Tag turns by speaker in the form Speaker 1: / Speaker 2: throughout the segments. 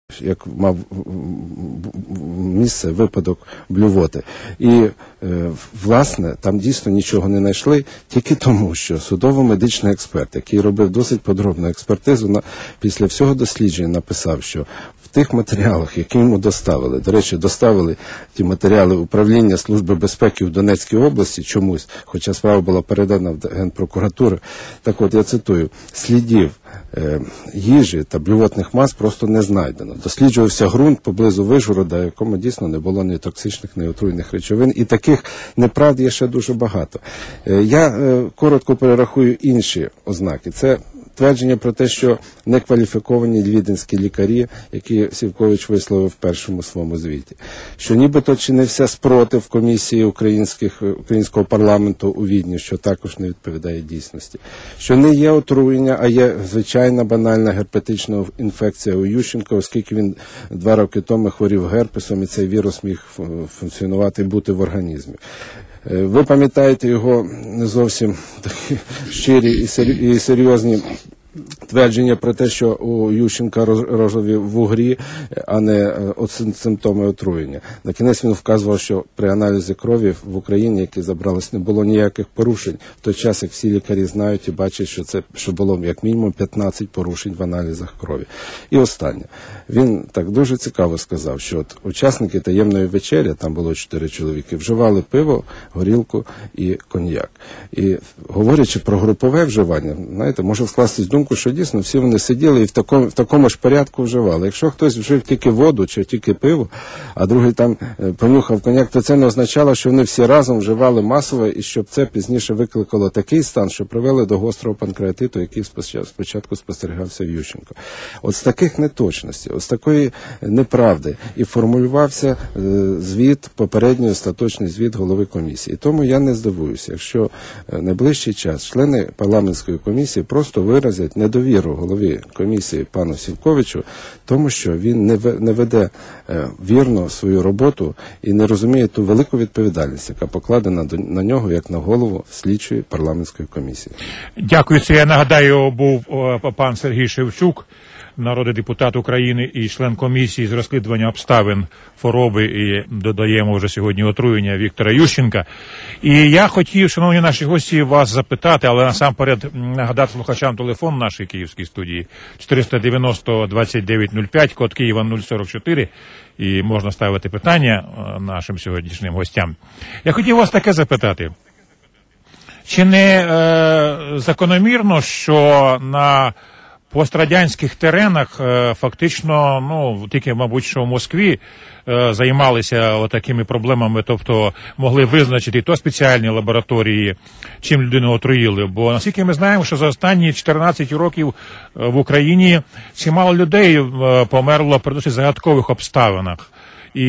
Speaker 1: як мав місце випадок блювоти. І, власне, там дійсно нічого не знайшли, тільки тому, що судово-медичний експерт, який робив досить подробну експертизу, після всього дослідження написав, що в тих матеріалах, які йому доставили, до речі, доставили ті матеріали Управління Служби безпеки в Донецькій області чомусь, хоча справа була передана в Генпрокуратуру, так от я цитую, слідів їжі та блювотних мас просто не знайдено. Досліджувався ґрунт поблизу Вишгорода, в якому дійсно не було ні токсичних, ні отруйних речовин. І таких неправд є ще дуже багато. Я коротко перерахую інші ознаки. Це твердження про те, що некваліфіковані віденські лікарі, які Сівкович висловив в першому своєму звіті, що нібито чинився спротив комісії українського парламенту у Відні, що також не відповідає дійсності, що не є отруєння, а є звичайна банальна герпетична інфекція у Ющенка, оскільки він 2 роки тому хворів герпесом, і цей вірус міг функціонувати, бути в організмі. Ви пам'ятаєте його не зовсім такі щирі і серйозні твердження про те, що у Ющенка розові вугрі, а не симптоми отруєння. На кінець він вказував, що при аналізі крові в Україні, які забрались, не було ніяких порушень. В той час, як всі лікарі знають і бачать, що було як мінімум 15 порушень в аналізах крові. І останнє. Він так дуже цікаво сказав, що от учасники таємної вечері, там було 4 чоловіки, вживали пиво, горілку і коньяк. І говорячи про групове вживання, знаєте, може скластись думку, що дійсно всі вони сиділи і в такому ж порядку вживали. Якщо хтось вжив тільки воду чи тільки пиво, а другий там понюхав коньяк, то це не означало, що вони всі разом вживали масово, і щоб це пізніше викликало такий стан, що привели до гострого панкреатиту, який спочатку спостерігався в Ющенко. От з таких неточностей, от з такої неправди і формулювався звіт, попередній остаточний звіт голови комісії. Тому я не здивуюся, якщо найближчий час члени парламентської комісії просто виразять недовіру голові комісії пану Сівковичу, тому що він не веде вірно свою роботу і не розуміє ту велику відповідальність, яка покладена на нього, як на голову слідчої парламентської комісії.
Speaker 2: Дякую. Це, я нагадаю, був пан Сергій Шевчук, народний депутат України і член комісії з розслідування обставин хвороби і, додаємо вже сьогодні, отруєння Віктора Ющенка. І я хотів, шановні наші гості, вас запитати, але насамперед нагадати слухачам телефон нашої київській студії 490-2905, код Києва 044, і можна ставити питання нашим сьогоднішнім гостям. Я хотів вас таке запитати. Чи не закономірно, що на пострадянських теренах фактично, тільки, мабуть, що в Москві займалися отакими проблемами, тобто могли визначити то спеціальні лабораторії, чим людину отруїли. Бо, наскільки ми знаємо, що за останні 14 років в Україні чимало людей померло при досить загадкових обставинах. І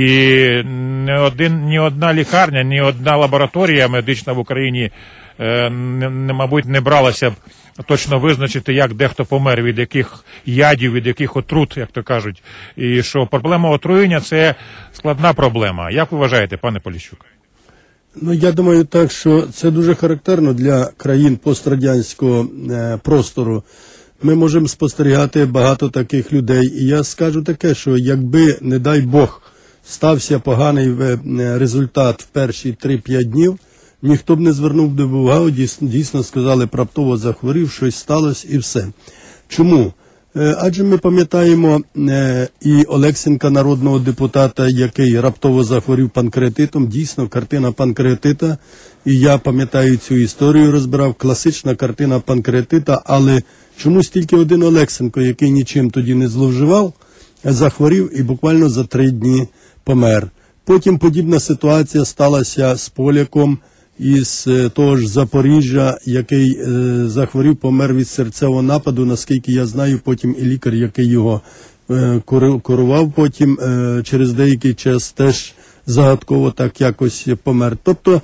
Speaker 2: ні одна лікарня, ні одна лабораторія медична в Україні, мабуть, не бралася б точно визначити, як дехто помер, від яких ядів, від яких отрут, як то кажуть. І що проблема отруєння – це складна проблема. Як ви вважаєте, пане Поліщук?
Speaker 3: Я думаю так, що це дуже характерно для країн пострадянського простору. Ми можемо спостерігати багато таких людей. І я скажу таке, що якби, не дай Бог, стався поганий результат в перші 3-5 днів, ніхто б не звернув до увагу, дійсно сказали, раптово захворів, щось сталося і все. Чому? Адже ми пам'ятаємо і Олексенка, народного депутата, який раптово захворів панкреатитом, дійсно картина панкреатита, і я пам'ятаю цю історію, розбирав, класична картина панкреатита, але чомусь тільки один Олексенко, який нічим тоді не зловживав, захворів і буквально за 3 дні помер. Потім подібна ситуація сталася з поляком із того ж Запоріжжя, який захворів, помер від серцевого нападу, наскільки я знаю, потім і лікар, який його курував, потім через деякий час теж загадково так якось помер. Тобто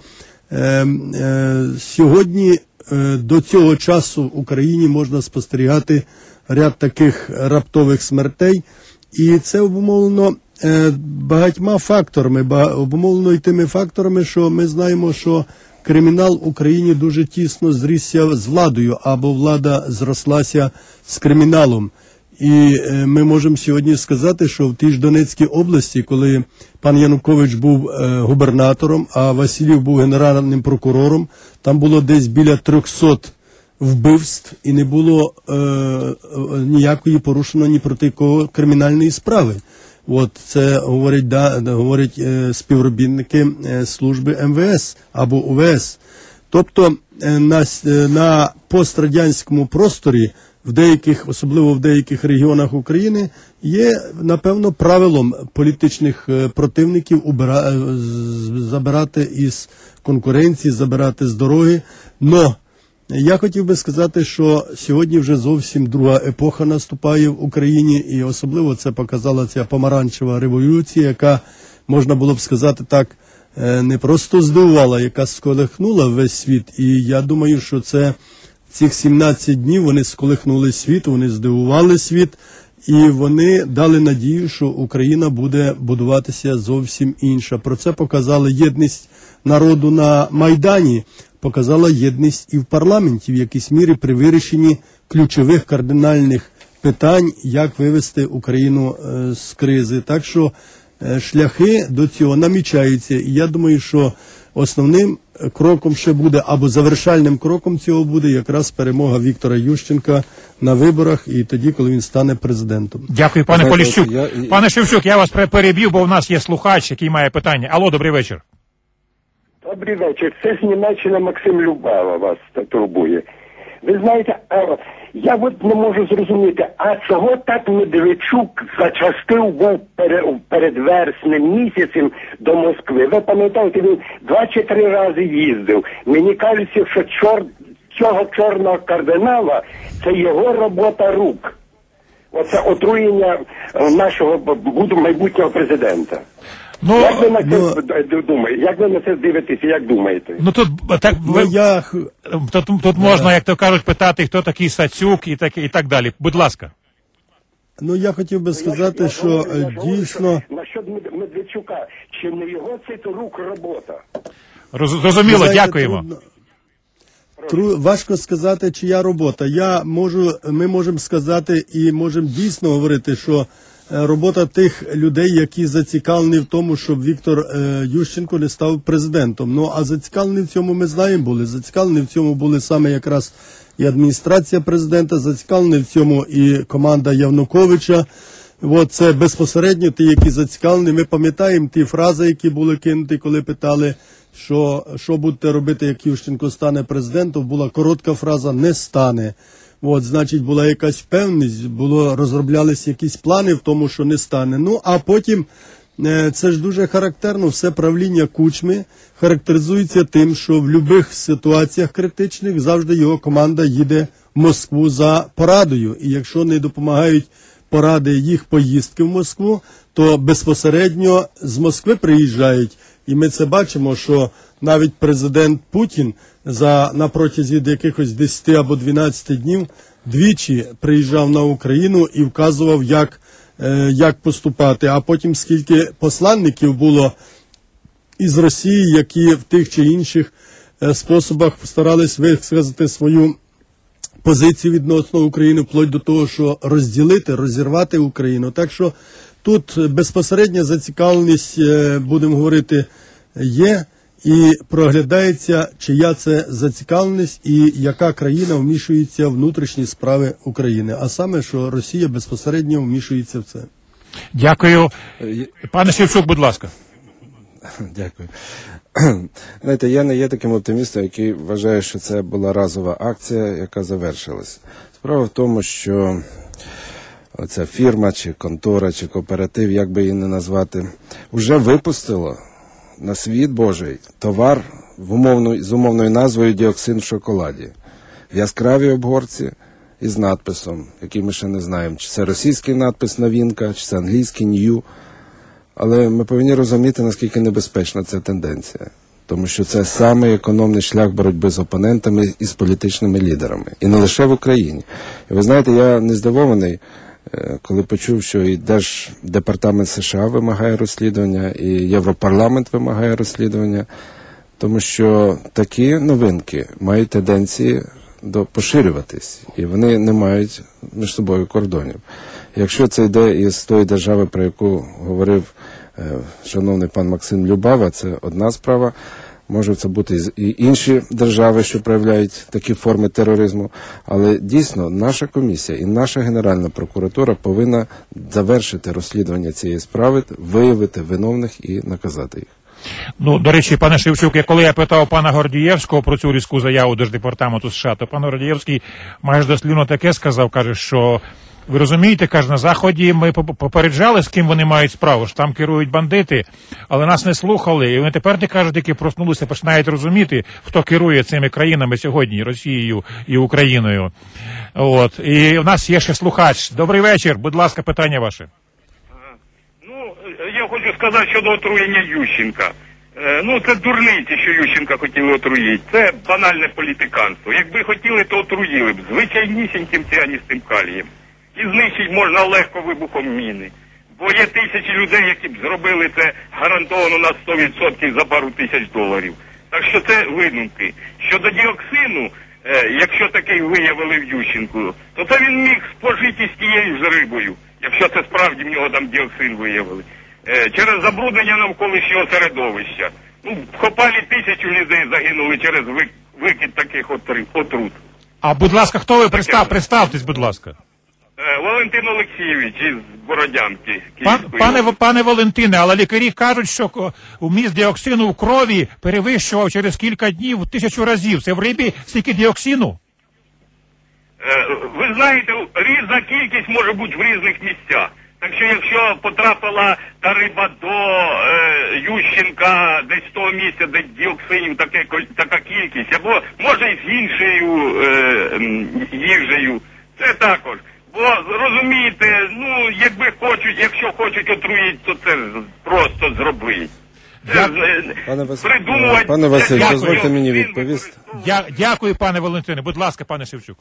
Speaker 3: сьогодні до цього часу в Україні можна спостерігати ряд таких раптових смертей, і це обумовлено багатьма факторами, обумовлено і тими факторами, що ми знаємо, що кримінал в Україні дуже тісно зрісся з владою, або влада зрослася з криміналом. І ми можемо сьогодні сказати, що в тій ж Донецькій області, коли пан Янукович був губернатором, а Васильєв був генеральним прокурором, там було десь біля 300 вбивств і не було ніякої порушено ні проти кого кримінальної справи. От це говорять співробітники служби МВС або УВС. Тобто на пострадянському просторі особливо в деяких регіонах України, є, напевно, правилом політичних противників забирати із конкуренції, забирати з дороги. Но я хотів би сказати, що сьогодні вже зовсім друга епоха наступає в Україні, і особливо це показала ця помаранчева революція, яка, можна було б сказати так, не просто здивувала, яка сколихнула весь світ. І я думаю, що цих 17 днів вони сколихнули світ, вони здивували світ, і вони дали надію, що Україна буде будуватися зовсім інша. Про це показала єдність народу на Майдані, показала єдність і в парламенті, в якійсь мірі при вирішенні ключових кардинальних питань, як вивести Україну з кризи. Так що шляхи до цього намічаються, і я думаю, що основним кроком ще буде, або завершальним кроком цього буде якраз перемога Віктора Ющенка на виборах і тоді, коли він стане президентом.
Speaker 2: Дякую, пане Поліщук. Пане Шевчук, я вас переб'ю, бо у нас є слухач, який має питання. Алло, добрий вечір.
Speaker 4: Добрий вечір. Це з Німеччини Максим Любава вас турбує. Ви знаєте, я от не можу зрозуміти, а чого так Медведчук зачастив був перед вереснем місяцем до Москви? Ви пам'ятаєте, він 2 чи 3 рази їздив. Мені кажеться, що цього чорного кардинала – це його робота рук. Оце отруєння нашого майбутнього президента.
Speaker 2: Ну,
Speaker 4: як ви на це думаєте? Як ви на це дивитеся? Як думаєте?
Speaker 2: Ну тут так тут можна, як то кажуть, питати, хто такий Сацюк і так далі. Будь ласка.
Speaker 3: Ну я хотів би сказати, що дійсно
Speaker 4: насчет Медведчука, чи не його це рук робота?
Speaker 2: Зрозуміло, дякуємо.
Speaker 3: Важко сказати, чия робота. Ми можемо сказати і можемо дійсно говорити, що робота тих людей, які зацікавлені в тому, щоб Віктор Ющенко не став президентом. Ну, а зацікавлені в цьому, ми знаємо, були. Зацікавлені в цьому були саме якраз і адміністрація президента, зацікавлені в цьому і команда Януковича. От це безпосередньо ті, які зацікавлені. Ми пам'ятаємо ті фрази, які були кинуті, коли питали, що будете робити, як Ющенко стане президентом. Була коротка фраза «не стане». От, значить, була якась впевненість, розроблялися якісь плани в тому, що не стане. Ну, а потім, це ж дуже характерно, все правління Кучми характеризується тим, що в будь-яких ситуаціях критичних завжди його команда їде в Москву за порадою. І якщо не допомагають поради їх поїздки в Москву, то безпосередньо з Москви приїжджають. І ми це бачимо, що навіть президент Путін на протязі якихось 10 або 12 днів двічі приїжджав на Україну і вказував, як поступати. А потім скільки посланників було із Росії, які в тих чи інших способах старались висказати свою позицію відносно України, вплоть до того, що розірвати Україну. Так що тут безпосередня зацікавленість, будемо говорити, є. І проглядається, чия це зацікавленість і яка країна вмішується в внутрішні справи України. А саме, що Росія безпосередньо вмішується в це.
Speaker 2: Дякую. Пане Шевчук, будь ласка.
Speaker 1: Дякую. Знаєте, я не є таким оптимістом, який вважає, що це була разова акція, яка завершилась. Справа в тому, що оця фірма, чи контора, чи кооператив, як би її не назвати, вже випустила на світ Божий товар з умовною назвою «Діоксин в шоколаді». В яскравій обгорці із надписом, який ми ще не знаємо, чи це російський надпис «Новинка», чи це англійський «New». Але ми повинні розуміти, наскільки небезпечна ця тенденція. Тому що це саме економний шлях боротьби з опонентами і з політичними лідерами. І не лише в Україні. І ви знаєте, я не здивований, коли почув, що і Держдепартамент США вимагає розслідування, і Європарламент вимагає розслідування, тому що такі новинки мають тенденції поширюватись, і вони не мають між собою кордонів. Якщо це йде із тої держави, про яку говорив шановний пан Максим Любава, це одна справа. Може це бути і інші держави, що проявляють такі форми тероризму. Але дійсно наша комісія і наша Генеральна прокуратура повинна завершити розслідування цієї справи, виявити виновних і наказати їх.
Speaker 2: Ну, до речі, пане Шевчук, коли я питав пана Гордієвського про цю різку заяву Держдепартаменту США, то пан Гордієвський майже дослівно таке сказав, каже, що ви розумієте, каже, на Заході ми попереджали, з ким вони мають справу, що там керують бандити, але нас не слухали, і вони тепер, кажуть, які проснулися, починають розуміти, хто керує цими країнами сьогодні, Росією і Україною. От. І у нас є ще слухач. Добрий вечір, будь ласка, питання ваше.
Speaker 5: Ну, я хочу сказати щодо отруєння Ющенка. Ну, це дурниці, що Ющенка хотіли отруїти. Це банальне політиканство. Якби хотіли, то отруїли б. Звичайнісіньким ціаністим калієм. І знищить можна легко вибухом міни. Бо є тисячі людей, які б зробили це гарантовано на 100% за пару тисяч доларів. Так що це видумки. Щодо діоксину, якщо такий виявили в Ющенку, то це він міг спожити з тією ж рибою, якщо це справді в нього там діоксин виявили. Через забруднення навколишнього середовища. Ну, в Хопалі 1000 людей загинули через викид таких отрут.
Speaker 2: А, будь ласка, хто ви? Представтесь, будь ласка.
Speaker 5: Валентин Олексійович із Бородянки.
Speaker 2: Пане Валентине, але лікарі кажуть, що вміст діоксину в крові перевищував через кілька днів 1000 разів. Це в рибі стільки діоксину?
Speaker 5: Ви знаєте, різна кількість може бути в різних місцях. Так що якщо потрапила та риба до Ющенка десь з того місця, де діоксинів така кількість, або може і з іншою їжею, це також. Бо, розумієте, ну, якщо хочуть отруїти, то це просто зробить.
Speaker 1: Пане Василь, дозвольте мені відповісти.
Speaker 2: Дякую, пане Валентине. Будь ласка, пане Шевчук.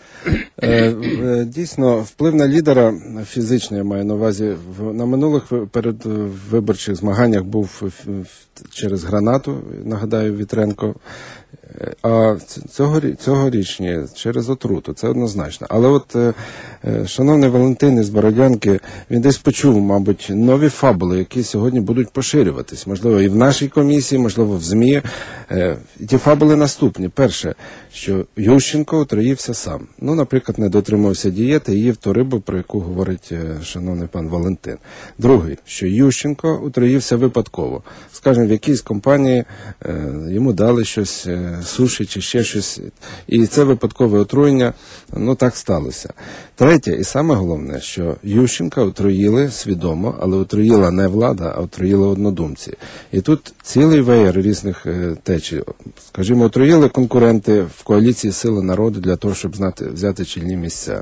Speaker 1: Дійсно, вплив на лідера фізичний, я маю на увазі, на минулих передвиборчих змаганнях був через гранату, нагадаю, Вітренко, а цьогорічні через отруту, це однозначно. Але от шановний Валентин із Бородянки, він десь почув, мабуть, нові фабули, які сьогодні будуть поширюватись, можливо, і в нашій комісії, можливо, в ЗМІ. Ті фабули наступні. Перше, що Ющенко отруївся сам. Ну, наприклад, не дотримувався дієти і їв ту рибу, про яку говорить шановний пан Валентин. Другий, що Ющенко отруївся випадково. Скажімо, в якійсь компанії йому дали щось, суші чи ще щось, і це випадкове отруєння, ну так сталося. Третє, і саме головне, що Ющенка отруїли свідомо, але отруїла не влада, а отруїли однодумці. І тут цілий веєр різних течій. Скажімо, отруїли конкуренти в коаліції Сили народу для того, щоб взяти чільні місця.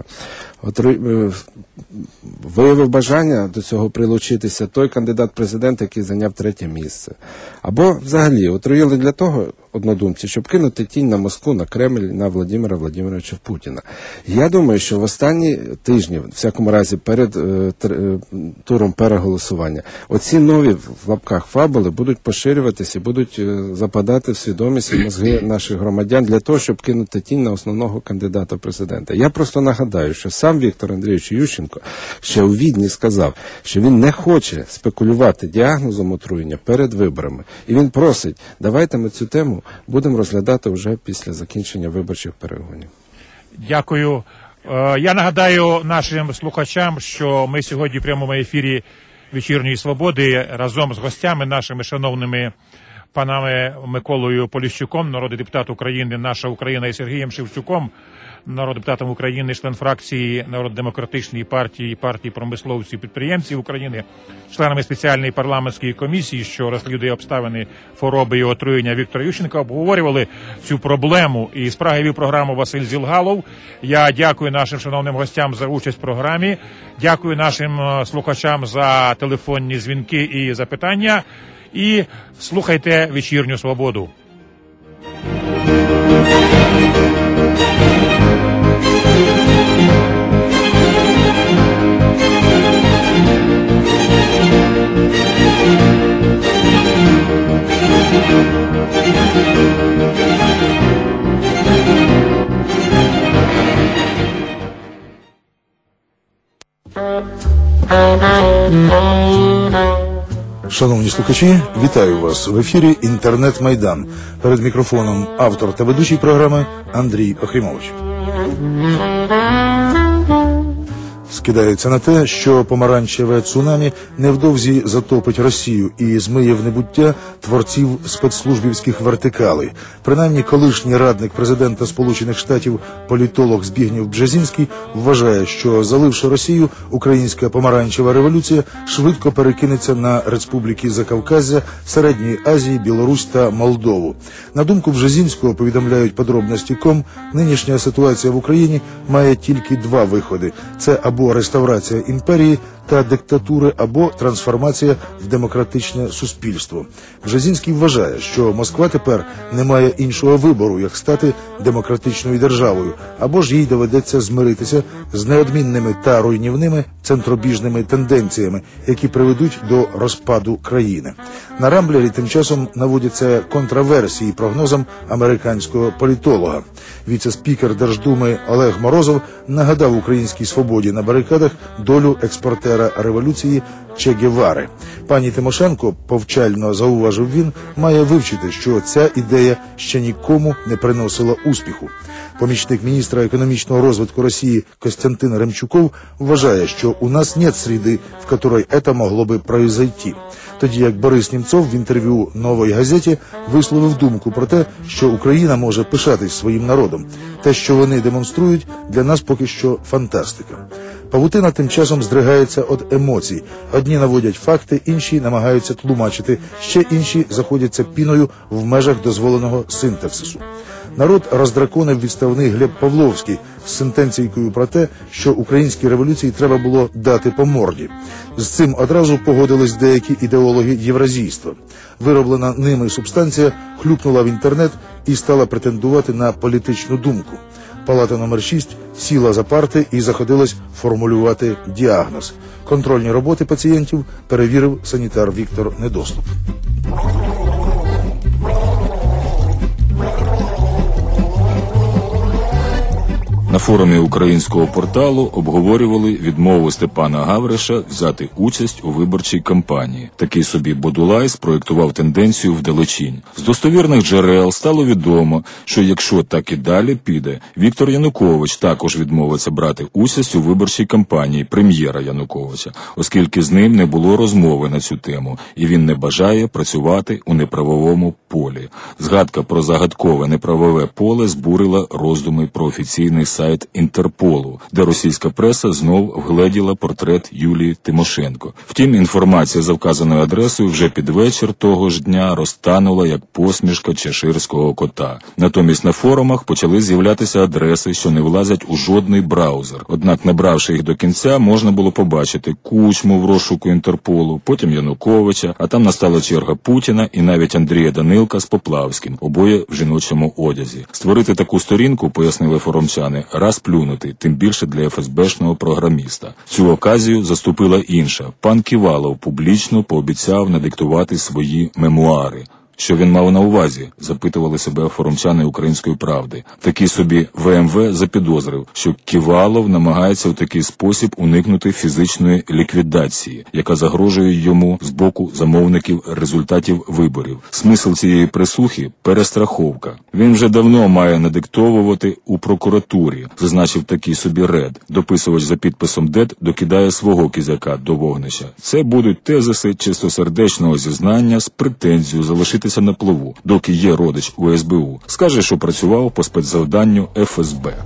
Speaker 1: Виявив бажання до цього прилучитися той кандидат в президенти, який зайняв 3-е місце. Або взагалі отруїли для того однодумці, щоб кинути тінь на Москву, на Кремль, на Владимира Владимировича Путіна. Я думаю, що в останні тижні, в всякому разі, перед туром переголосування, оці нові, в лапках, фабули будуть поширюватися і будуть западати в свідомість і мозги наших громадян для того, щоб кинути тінь на основного кандидата в президента. Я просто нагадаю, що сам Віктор Андрійович Ющенко ще у Відні сказав, що він не хоче спекулювати діагнозом отруєння перед виборами. І він просить, давайте ми цю тему будемо розглядати вже після закінчення виборчих перегонів.
Speaker 2: Дякую. Я нагадаю нашим слухачам, що ми сьогодні в прямому ефірі «Вечірньої свободи» разом з гостями нашими шановними панами Миколою Поліщуком, народний депутат України «Наша Україна» і Сергієм Шевчуком, народним депутатом України, член фракції Народно-демократичної партії, партії промисловців і підприємців України, членами спеціальної парламентської комісії, що розслідує обставини хвороби і отруєння Віктора Ющенка, обговорювали цю проблему. І з Праги вів програму Василь Зілгалов. Я дякую нашим шановним гостям за участь в програмі. Дякую нашим слухачам за телефонні дзвінки і запитання. І слухайте «Вечірню свободу».
Speaker 6: Шановні слухачі, вітаю вас в ефірі «Інтернет-майдан». Перед мікрофоном автор та ведучий програми Андрій Охрімович. Скидається на те, що помаранчеве цунамі невдовзі затопить Росію і змиє в небуття творців спецслужбівських вертикалей. Принаймні, колишній радник президента Сполучених Штатів, політолог Збігнєв Бжезінський, вважає, що, заливши Росію, українська помаранчева революція швидко перекинеться на республіки Закавказзя, Середньої Азії, Білорусь та Молдову. На думку Бжезінського, повідомляють подробності.com, нинішня ситуація в Україні має тільки два виходи – це або реставрація імперії та диктатури, або трансформація в демократичне суспільство. Бжезінський вважає, що Москва тепер не має іншого вибору, як стати демократичною державою, або ж їй доведеться змиритися з неодмінними та руйнівними центробіжними тенденціями, які приведуть до розпаду країни. На Рамблері тим часом наводяться контраверсії прогнозам американського політолога. Віце-спікер Держдуми Олег Морозов нагадав українській свободі на барикадах долю експортера революції Че Гевари. Пані Тимошенко, повчально зауважив він, має вивчити, що ця ідея ще нікому не приносила успіху. Помічник міністра економічного розвитку Росії Костянтин Ремчуков вважає, що у нас нет среды, в которой это могло би произойти. Тоді як Борис Німцов в інтерв'ю «Новій газеті» висловив думку про те, що Україна може пишатись своїм народом. Те, що вони демонструють, для нас поки що фантастика. Павутина тим часом здригається від емоцій. Одні наводять факти, інші намагаються тлумачити, ще інші заходяться піною в межах дозволеного синтаксису. Народ роздраконив відставний Глеб Павловський з сентенційкою про те, що українській революції треба було дати по морді. З цим одразу погодились деякі ідеологи євразійства. Вироблена ними субстанція хлюпнула в інтернет і стала претендувати на політичну думку. Палата номер 6 сіла за парти і заходилась формулювати діагноз. Контрольні роботи пацієнтів перевірив санітар Віктор Недоступ.
Speaker 7: На форумі українського порталу обговорювали відмову Степана Гавриша взяти участь у виборчій кампанії. Такий собі Бодулай спроєктував тенденцію вдалечінь. З достовірних джерел стало відомо, що якщо так і далі піде, Віктор Янукович також відмовиться брати участь у виборчій кампанії прем'єра Януковича, оскільки з ним не було розмови на цю тему, і він не бажає працювати у неправовому полі. Згадка про загадкове неправове поле збурила роздуми про офіційний сайт Інтерполу, де російська преса знов вгледіла портрет Юлії Тимошенко. Втім, інформація за вказаною адресою вже під вечір того ж дня розтанула як посмішка чеширського кота. Натомість на форумах почали з'являтися адреси, що не влазять у жодний браузер. Однак, набравши їх до кінця, можна було побачити Кучму в розшуку Інтерполу, потім Януковича, а там настала черга Путіна і навіть Андрія Данилка з Поплавським, обоє в жіночому одязі. Створити таку сторінку, пояснили форумчани, раз плюнути, тим більше для ФСБшного програміста. Цю оказію заступила інша. Пан Ківалов публічно пообіцяв надиктувати свої мемуари. Що він мав на увазі, запитували себе форумчани «Української правди». Такий собі ВМВ запідозрив, що Ківалов намагається в такий спосіб уникнути фізичної ліквідації, яка загрожує йому з боку замовників результатів виборів. Смисл цієї присухи – перестраховка. Він вже давно має надиктовувати у прокуратурі, зазначив такий собі Ред. Дописувач за підписом ДЕД докидає свого кізяка до вогнища. Це будуть тезиси чистосердечного зізнання з претензією залишити на плаву, доки є родич у СБУ. Скаже, що працював по спецзавданню ФСБ.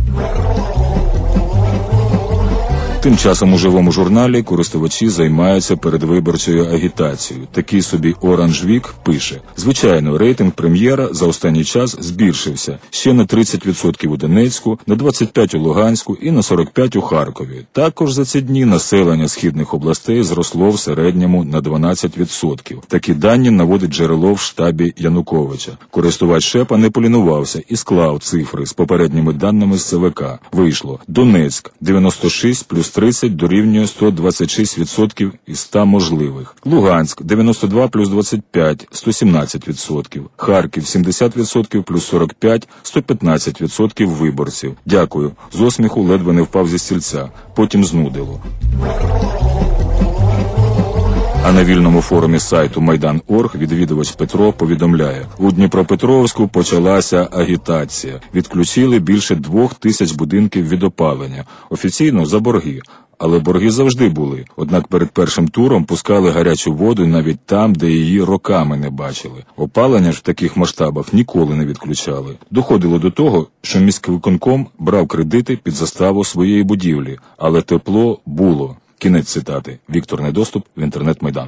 Speaker 7: Тим часом у живому журналі користувачі займаються передвиборчою агітацією. Такий собі Orange Week пише: звичайно, рейтинг прем'єра за останній час збільшився ще на 30% у Донецьку, на 25% у Луганську і на 45% у Харкові. Також за ці дні населення східних областей зросло в середньому на 12%. Такі дані наводить джерело в штабі Януковича. Користувач Шепа не полінувався і склав цифри з попередніми даними з ЦВК. Вийшло: Донецьк 96 плюс 30 дорівнює 126% із 100 можливих. Луганськ 92 плюс 25 – 117%. Харків 70% плюс 45 – 115% виборців. Дякую. З осміху ледве не впав зі стільця. Потім знудило. А на вільному форумі сайту Майдан.орг відвідувач Петро повідомляє, у Дніпропетровську почалася агітація. Відключили більше 2000 будинків від опалення. Офіційно за борги. Але борги завжди були. Однак перед першим туром пускали гарячу воду навіть там, де її роками не бачили. Опалення ж в таких масштабах ніколи не відключали. Доходило до того, що міськвиконком брав кредити під заставу своєї будівлі. Але тепло було. Кінець цитати. Віктор Недоступ в інтернет-Майдан.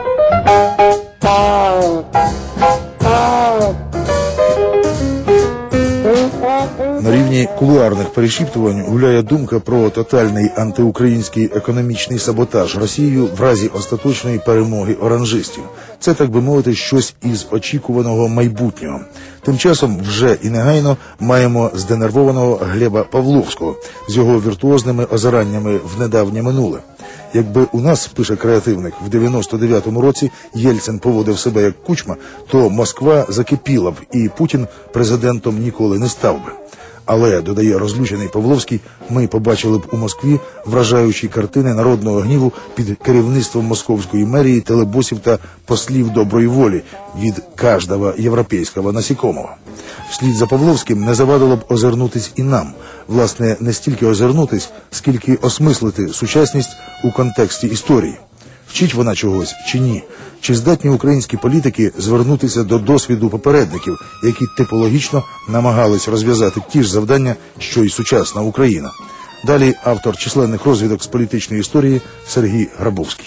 Speaker 6: На рівні кулуарних перешіптувань гуляє думка про тотальний антиукраїнський економічний саботаж Росією в разі остаточної перемоги оранжистів. Це, так би мовити, щось із очікуваного майбутнього. Тим часом вже і негайно маємо зденервованого Глеба Павловського з його віртуозними озираннями в недавнє минуле. Якби у нас, пише креативник, в 99-му році Єльцин поводив себе як Кучма, то Москва закипіла б і Путін президентом ніколи не став би. Але, додає розлючений Павловський, ми побачили б у Москві вражаючі картини народного гніву під керівництвом московської мерії, телебосів та послів доброї волі від кожного європейського насікомого. Вслід за Павловським не завадило б озирнутись і нам. Власне, не стільки озирнутись, скільки осмислити сучасність у контексті історії. Вчить вона чогось чи ні? Чи здатні українські політики звернутися до досвіду попередників, які типологічно намагались розв'язати ті ж завдання, що й сучасна Україна? Далі автор численних розвідок з політичної історії Сергій Грабовський.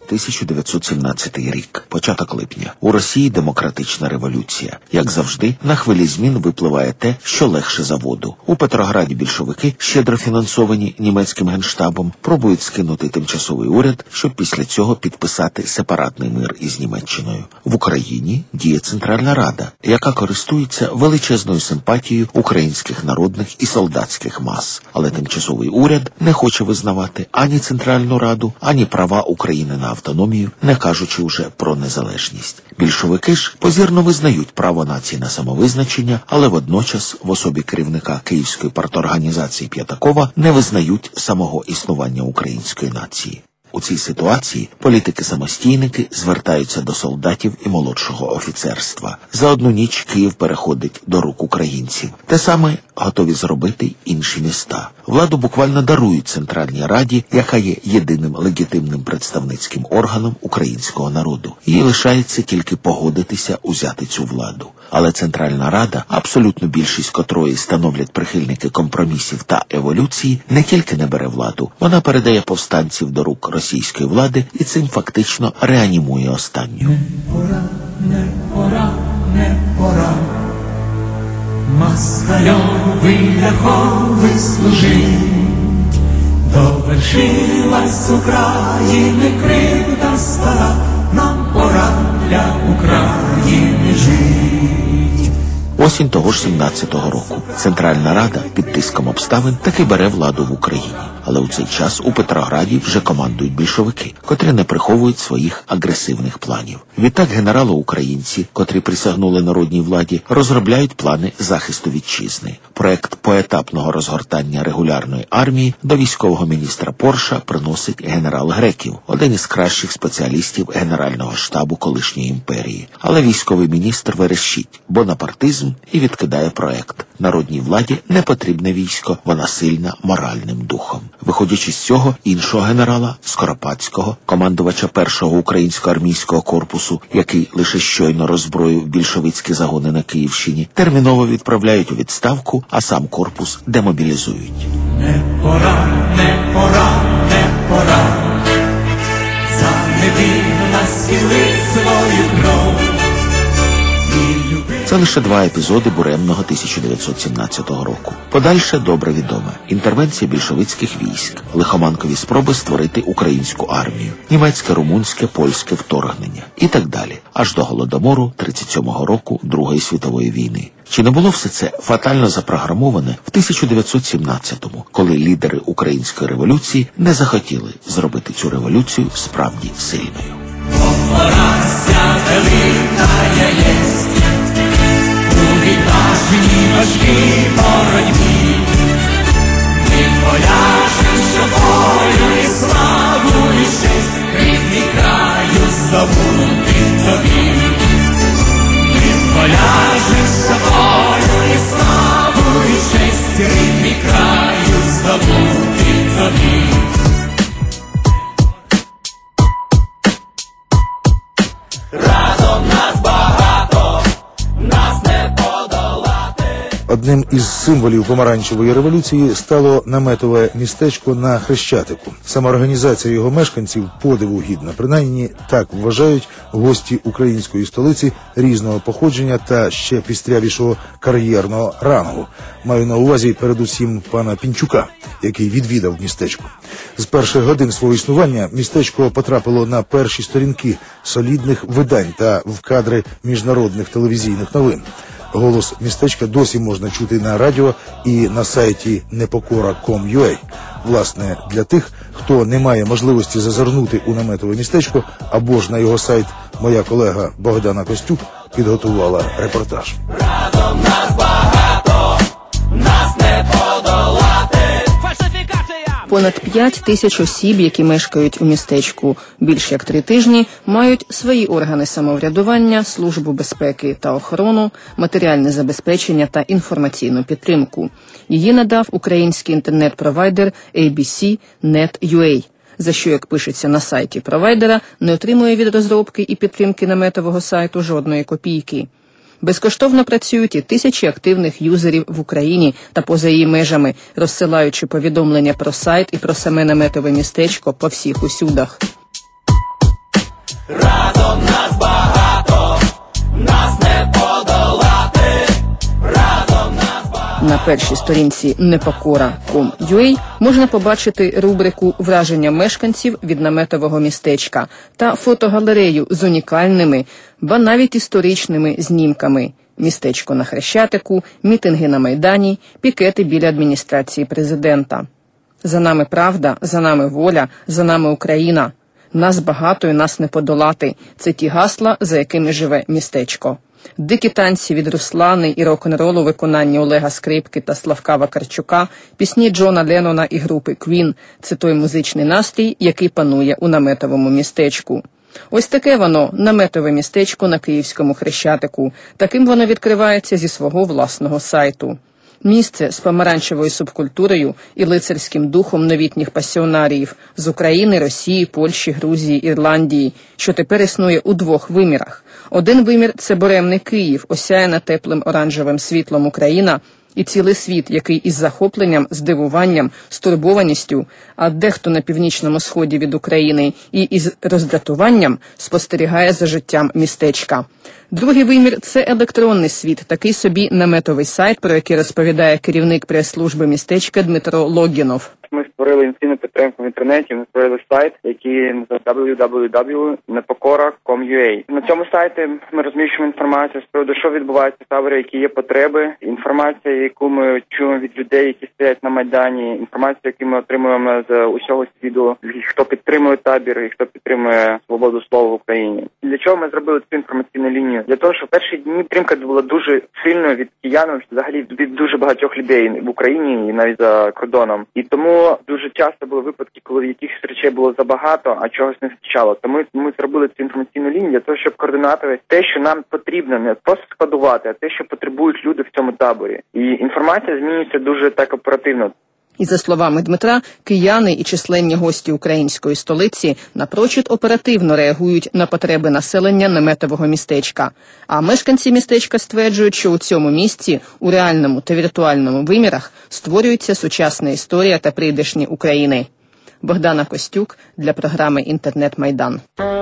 Speaker 8: 1917 рік, початок липня. У Росії демократична революція. Як завжди, на хвилі змін випливає те, що легше за воду. У Петрограді більшовики, щедро фінансовані німецьким генштабом, пробують скинути тимчасовий уряд, щоб після цього підписати сепаратний мир із Німеччиною. В Україні діє Центральна Рада, яка користується величезною симпатією українських народних і солдатських мас. Але тимчасовий уряд не хоче визнавати ані Центральну Раду, ані права України на автономію, не кажучи вже про незалежність. Більшовики ж позірно визнають право нації на самовизначення, але водночас в особі керівника Київської парторганізації П'ятакова не визнають самого існування української нації. У цій ситуації політики-самостійники звертаються до солдатів і молодшого офіцерства. За одну ніч Київ переходить до рук українців. Те саме готові зробити й інші міста. Владу буквально дарують Центральній Раді, яка є єдиним легітимним представницьким органом українського народу. Їй лишається тільки погодитися узяти цю владу. Але Центральна Рада, абсолютну більшість котрої становлять прихильники компромісів та еволюції, не тільки не бере владу, вона передає повстанців до рук російської влади і цим фактично реанімує останню.
Speaker 9: Не пора, москальовий ляховий служить, довершилась України кривда стара, нам пора для України жить.
Speaker 8: Осінь того ж 17-го року. Центральна Рада під тиском обставин таки бере владу в Україні. Але у цей час у Петрограді вже командують більшовики, котрі не приховують своїх агресивних планів. Відтак генерали-українці, котрі присягнули народній владі, розробляють плани захисту вітчизни. Проект поетапного розгортання регулярної армії до військового міністра Порша приносить генерал Греків, один із кращих спеціалістів Генерального штабу колишньої імперії. Але військовий міністр верещить бонапартизм і відкидає проект. Народній владі не потрібне військо, вона сильна моральним духом. Виходячи з цього, іншого генерала, Скоропадського, командувача першого українського армійського корпусу, який лише щойно роззброїв більшовицькі загони на Київщині, терміново відправляють у відставку, а сам корпус демобілізують.
Speaker 9: Не пора, за невинна схилить свою кров.
Speaker 8: Це лише два епізоди буремного 1917 року. Подальше добре відоме. Інтервенція більшовицьких військ, лихоманкові спроби створити українську армію, німецьке, румунське, польське вторгнення і так далі. Аж до Голодомору 37-го року Другої світової війни. Чи не було все це фатально запрограмоване в 1917-му, коли лідери української революції не захотіли зробити цю революцію справді сильною?
Speaker 9: Важкій боротьбі, ми поляжем, що волю і славу і честь рідний краю здобути тобі. Ти поляжеш за волю і славу, і честь рідний краю здобути тобі. Разом нас багато, нас не подолати.
Speaker 6: Одним із символів помаранчевої революції стало наметове містечко на Хрещатику. Сама організація його мешканців подиву гідна. Принаймні так вважають гості української столиці різного походження та ще пістрявішого кар'єрного рангу. Маю на увазі передусім пана Пінчука, який відвідав містечко. З перших годин свого існування містечко потрапило на перші сторінки солідних видань та в кадри міжнародних телевізійних новин. Голос містечка досі можна чути на радіо і на сайті nepokora.com.ua. Власне, для тих, хто не має можливості зазирнути у наметове містечко або ж на його сайт, моя колега Богдана Костюк підготувала репортаж.
Speaker 9: Разом нас багато, нас не подолати. Фальсифікація!
Speaker 10: Понад 5 тисяч осіб, які мешкають у містечку більш як 3 тижні, мають свої органи самоврядування, службу безпеки та охорону, матеріальне забезпечення та інформаційну підтримку. Її надав український інтернет-провайдер ABC.net.ua, за що, як пишеться на сайті провайдера, не отримує від розробки і підтримки наметового сайту жодної копійки. Безкоштовно працюють і тисячі активних юзерів в Україні та поза її межами, розсилаючи повідомлення про сайт і про саме наметове містечко по всіх усюдах.
Speaker 9: Разом нас багато, нас не подолати. Разом нас багато.
Speaker 10: На першій сторінці nepokora.com.ua можна побачити рубрику «Враження мешканців від наметового містечка» та фотогалерею з унікальними, ба навіть історичними знімками. Містечко на Хрещатику, мітинги на Майдані, пікети біля адміністрації президента. За нами правда, за нами воля, за нами Україна. Нас багато і нас не подолати. Це ті гасла, за якими живе містечко. Дикі танці від Руслани і рок-н-ролу у виконанні Олега Скрипки та Славка Вакарчука, пісні Джона Леннона і групи Queen – це той музичний настрій, який панує у наметовому містечку. Ось таке воно, наметове містечко на Київському Хрещатику. Таким воно відкривається зі свого власного сайту. Місце з помаранчевою субкультурою і лицарським духом новітніх пасіонаріїв з України, Росії, Польщі, Грузії, Ірландії, що тепер існує у 2 вимірах. Один вимір – це буремний Київ, осяяна теплим оранжевим світлом Україна, і цілий світ, який із захопленням, здивуванням, стурбованістю, а дехто на північному сході від України і із роздратуванням спостерігає за життям містечка. Другий вимір – це електронний світ, такий собі наметовий сайт, про який розповідає керівник прес-служби містечка Дмитро Логінов.
Speaker 11: Ми створили інформаційну підтримку в інтернеті, ми створили сайт, який називається www.nepokora.com.ua. На цьому сайті ми розміщуємо інформацію з приводу, що відбувається в таборі, які є потреби, інформація, яку ми чуємо від людей, які стоять на Майдані, інформація, яку ми отримуємо з усього світу, хто підтримує табір і хто підтримує свободу слова в Україні. Для чого ми зробили цю інформаційну лінію? Для того, що в перші дні підтримка була дуже сильною від киянів, взагалі від дуже багатьох людей в Україні і навіть за кордоном. І тому дуже часто були випадки, коли якихось речей було забагато, а чогось не вистачало. Тому ми зробили цю інформаційну лінію для того, щоб координувати те, що нам потрібно, не просто складувати, а те, що потребують люди в цьому таборі. І інформація змінюється дуже так оперативно.
Speaker 10: І за словами Дмитра, кияни і численні гості української столиці напрочуд оперативно реагують на потреби населення наметового містечка. А мешканці містечка стверджують, що у цьому місці, у реальному та віртуальному вимірах, створюється сучасна історія та прийдешні України. Богдана Костюк для програми «Інтернет-Майдан».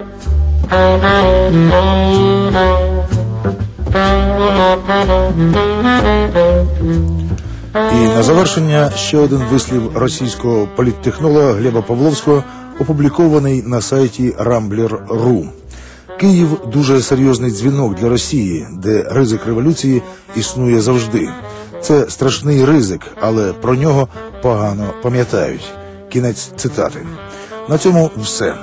Speaker 6: І на завершення ще один вислів російського політтехнолога Глеба Павловського, опублікований на сайті Rambler.ru. Київ – дуже серйозний дзвінок для Росії, де ризик революції існує завжди. Це страшний ризик, але про нього погано пам'ятають. Кінець цитати. На цьому все.